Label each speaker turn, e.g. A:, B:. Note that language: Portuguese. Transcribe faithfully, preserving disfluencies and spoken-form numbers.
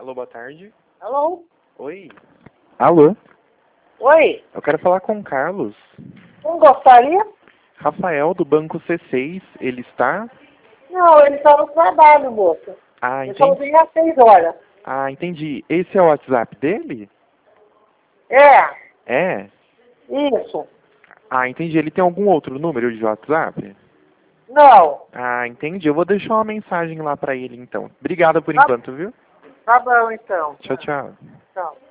A: Alô, boa tarde.
B: Alô?
A: Oi. Alô?
B: Oi?
A: Eu quero falar com o Carlos.
B: Quem gostaria?
A: Rafael, do Banco C seis, ele está?
B: Não, ele está no trabalho, moça.
A: Ah,
B: Ele só
A: entendi.
B: vem às seis horas.
A: Ah, entendi. Esse é o WhatsApp dele?
B: É,
A: É?
B: isso.
A: Ah, entendi. Ele tem algum outro número de WhatsApp?
B: Não.
A: Ah, entendi. Eu vou deixar uma mensagem lá pra ele, então. Obrigado por
B: Tá,
A: enquanto, viu?
B: tá bom, então.
A: Tchau, tchau.
B: Tchau.